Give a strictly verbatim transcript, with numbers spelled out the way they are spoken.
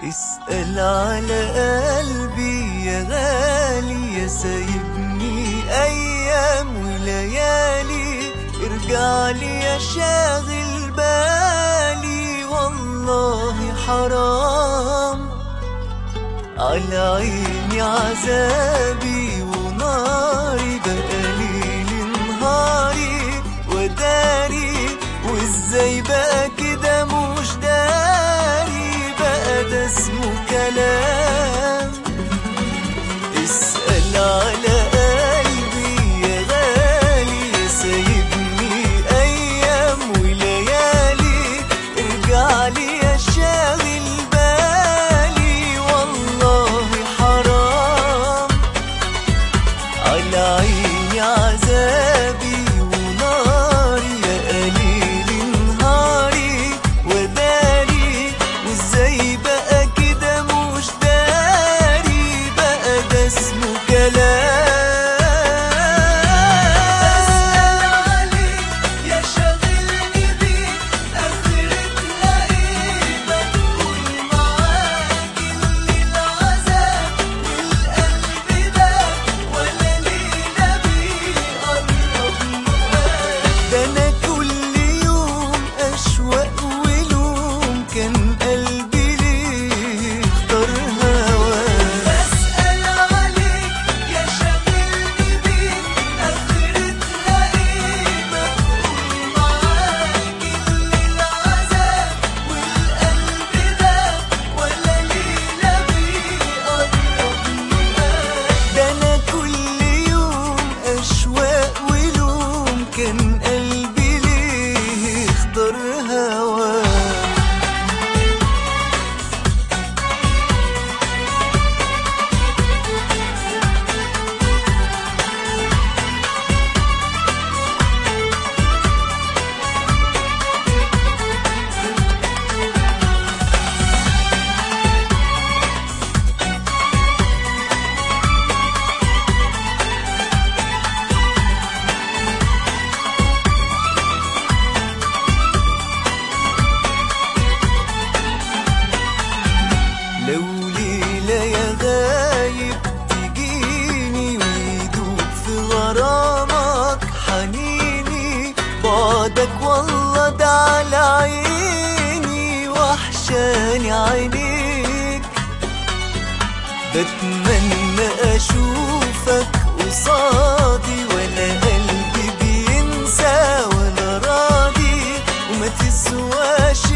اسأل على قلبي يا غالي، يا سايبني أيام وليالي، ارجعلي يا شاغل بالي، والله حرام على عيني عذابي وناري، بقى ليل نهاري وداري، وازاي بقى كده مش داري، بقى ده اسمه كلام. اسأل على قلبي يا غالي، يا سايبني أيام وليالي، ارجعلي يا شاغل بالي، والله حرام على عيني عذابي وناري، يا قليل نهاري وداري، وازاي بقى كده مش داري، بقى ده اسمه كلام. كان قلبي ليه اختار هواه. لو ليلة يا غايب تجيني ويدوب في غرامك حنيني، بعدك والله ده على عيني، وحشاني عينيك، بتمنى اشوفك قصادي، ولا قلبي بينسى ولا راضي، وما تسواش